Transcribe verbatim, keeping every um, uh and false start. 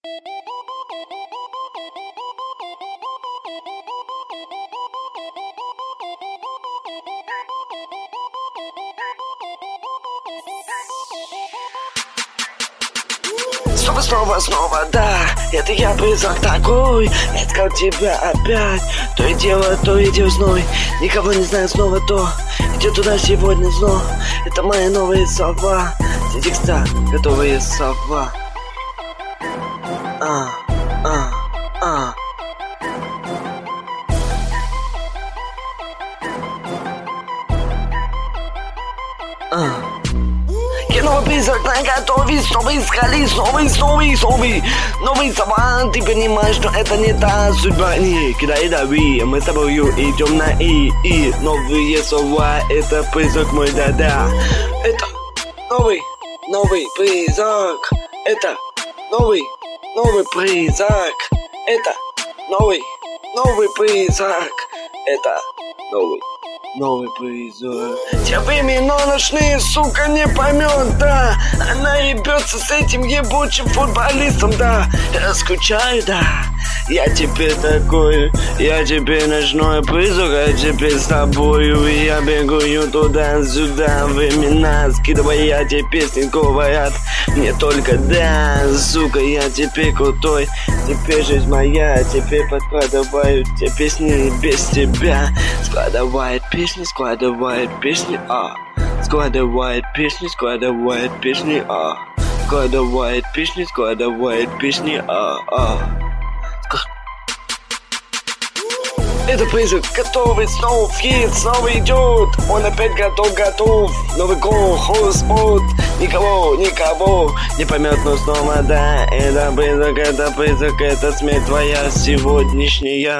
Снова, снова, снова, да, это я призрак такой. Я искал тебя опять, то и дело, то и дело зной. Никого не знаю, снова то, идет туда сегодня зло. Это мои новые слова, все текста, готовые слова. А, а, а. А. Я новый призрак наготове, снова искали, снова и снова и снова. Новые слова, ты понимаешь, что это не та судьба. Не кидай дави, мы с тобою идем на и, и. Новые слова, это призрак мой, да-да. Это новый, новый призрак. Это новый, новый призрак. Это новый, новый призрак. Это новый. Новый призрак. Те времена ночные, сука, не поймет, да. Она ебется с этим ебучим футболистом, да. Я скучаю, да. Я теперь такой, я теперь ночной призрак, я теперь с тобою. Я бегаю туда-сюда, времена скидывая, я тебе песни говорят. Мне только да, сука, я теперь крутой. Теперь жизнь моя, теперь подкладываю те песни без тебя. Складывает песни, складывает песни, а. Складывает песни, складывает песни, а. Складывает песни, складывает песни, а, а. Это призрак, готовый, снова в хит, снова идет. Он опять готов, готов. Новый гол, холл-спот. Никого, никого не поймет, но снова да. Это призрак, это призрак, это смерть твоя сегодняшняя.